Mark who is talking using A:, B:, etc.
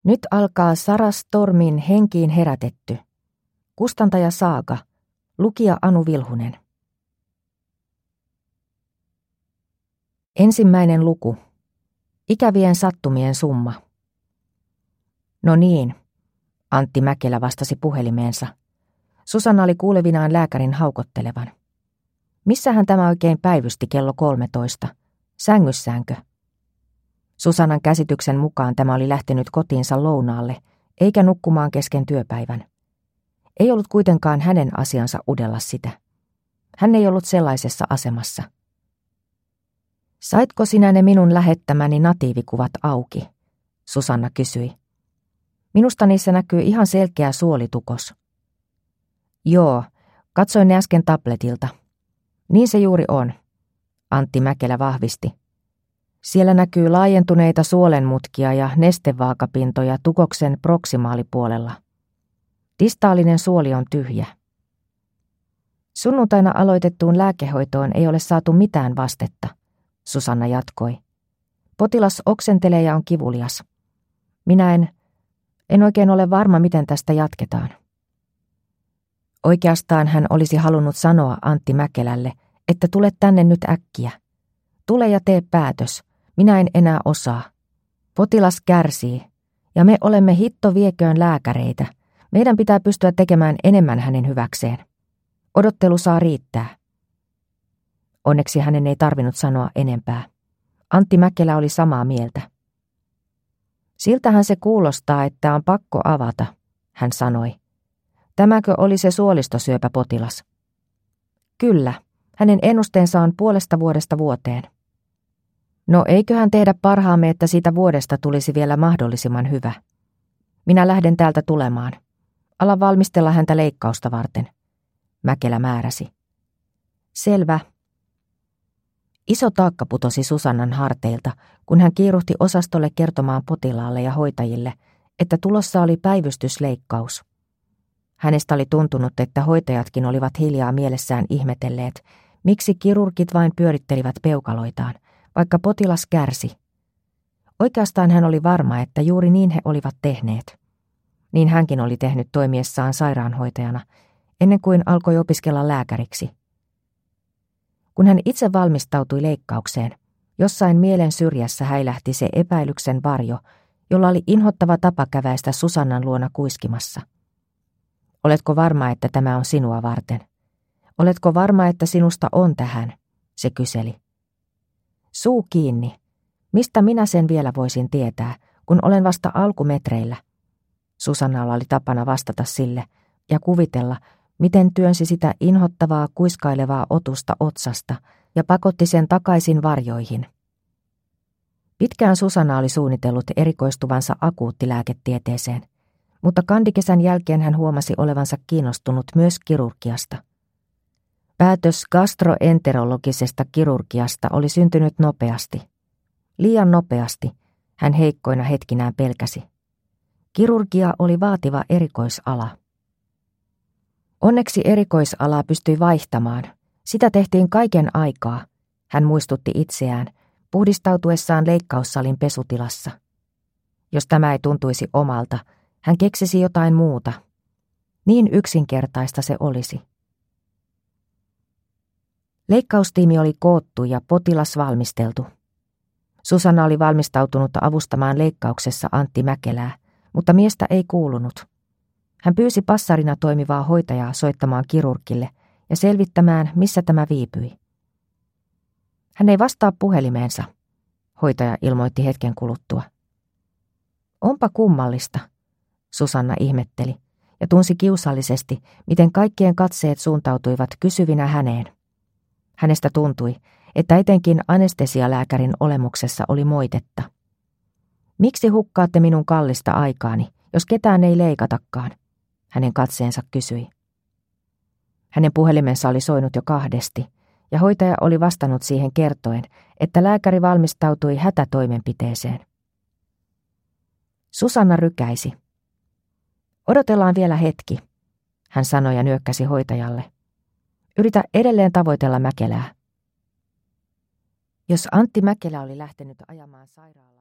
A: Nyt alkaa Sara Stormin Henkiin herätetty. Kustantaja Saaga. Lukija Anu Vilhunen. Ensimmäinen luku. Ikävien sattumien summa. No niin, Antti Mäkelä vastasi puhelimeensa. Susanna oli kuulevinaan lääkärin haukottelevan. Missähän tämä oikein päivysti kello 13? Sängyssäänkö? Susannan käsityksen mukaan tämä oli lähtenyt kotiinsa lounaalle, eikä nukkumaan kesken työpäivän. Ei ollut kuitenkaan hänen asiansa udella sitä. Hän ei ollut sellaisessa asemassa. Saitko sinä ne minun lähettämäni natiivikuvat auki? Susanna kysyi. Minusta niissä näkyy ihan selkeä suolitukos. Joo, katsoin ne äsken tabletilta. Niin se juuri on, Antti Mäkelä vahvisti. Siellä näkyy laajentuneita suolenmutkia ja nestevaakapintoja tukoksen proksimaalipuolella. Distaalinen suoli on tyhjä. Sunnuntaina aloitettuun lääkehoitoon ei ole saatu mitään vastetta, Susanna jatkoi. Potilas oksentelee ja on kivulias. Minä en oikein ole varma, miten tästä jatketaan. Oikeastaan hän olisi halunnut sanoa Antti Mäkelälle, että tule tänne nyt äkkiä. Tule ja tee päätös. Minä en enää osaa. Potilas kärsii, ja me olemme hitto vieköön lääkäreitä. Meidän pitää pystyä tekemään enemmän hänen hyväkseen. Odottelu saa riittää. Onneksi hänen ei tarvinnut sanoa enempää. Antti Mäkelä oli samaa mieltä. Siltähän se kuulostaa, että on pakko avata, hän sanoi. Tämäkö oli se suolistosyöpäpotilas? Kyllä, hänen ennusteensa on 0,5 vuodesta vuoteen. No eiköhän tehdä parhaamme, että siitä vuodesta tulisi vielä mahdollisimman hyvä. Minä lähden täältä tulemaan. Ala valmistella häntä leikkausta varten, Mäkelä määräsi. Selvä. Iso taakka putosi Susannan harteilta, kun hän kiiruhti osastolle kertomaan potilaalle ja hoitajille, että tulossa oli päivystysleikkaus. Hänestä oli tuntunut, että hoitajatkin olivat hiljaa mielessään ihmetelleet, miksi kirurgit vain pyörittelivät peukaloitaan, vaikka potilas kärsi. Oikeastaan hän oli varma, että juuri niin he olivat tehneet. Niin hänkin oli tehnyt toimiessaan sairaanhoitajana, ennen kuin alkoi opiskella lääkäriksi. Kun hän itse valmistautui leikkaukseen, jossain mielen syrjässä häilähti se epäilyksen varjo, jolla oli inhottava tapa käväistä Susannan luona kuiskimassa. Oletko varma, että tämä on sinua varten? Oletko varma, että sinusta on tähän? Se kyseli. Suu kiinni. Mistä minä sen vielä voisin tietää, kun olen vasta alkumetreillä? Susannalla oli tapana vastata sille ja kuvitella, miten työnsi sitä inhottavaa kuiskailevaa otusta otsasta ja pakotti sen takaisin varjoihin. Pitkään Susanna oli suunnitellut erikoistuvansa akuuttilääketieteeseen, mutta kandikesän jälkeen hän huomasi olevansa kiinnostunut myös kirurgiasta. Päätös gastroenterologisesta kirurgiasta oli syntynyt nopeasti. Liian nopeasti, hän heikkoina hetkinään pelkäsi. Kirurgia oli vaativa erikoisala. Onneksi erikoisalaa pystyi vaihtamaan. Sitä tehtiin kaiken aikaa, hän muistutti itseään, puhdistautuessaan leikkaussalin pesutilassa. Jos tämä ei tuntuisi omalta, hän keksisi jotain muuta. Niin yksinkertaista se olisi. Leikkaustiimi oli koottu ja potilas valmisteltu. Susanna oli valmistautunut avustamaan leikkauksessa Antti Mäkelää, mutta miestä ei kuulunut. Hän pyysi passarina toimivaa hoitajaa soittamaan kirurgille ja selvittämään, missä tämä viipyi. Hän ei vastaa puhelimeensa, hoitaja ilmoitti hetken kuluttua. Onpa kummallista, Susanna ihmetteli ja tunsi kiusallisesti, miten kaikkien katseet suuntautuivat kysyvinä häneen. Hänestä tuntui, että etenkin anestesialääkärin olemuksessa oli moitetta. Miksi hukkaatte minun kallista aikaani, jos ketään ei leikatakaan? Hänen katseensa kysyi. Hänen puhelimensa oli soinut jo 2 ja hoitaja oli vastannut siihen kertoen, että lääkäri valmistautui hätätoimenpiteeseen. Susanna rykäisi. Odotellaan vielä hetki, hän sanoi ja nyökkäsi hoitajalle. Yritä edelleen tavoitella Mäkelää. Jos Antti Mäkelä oli lähtenyt ajamaan sairaalaan,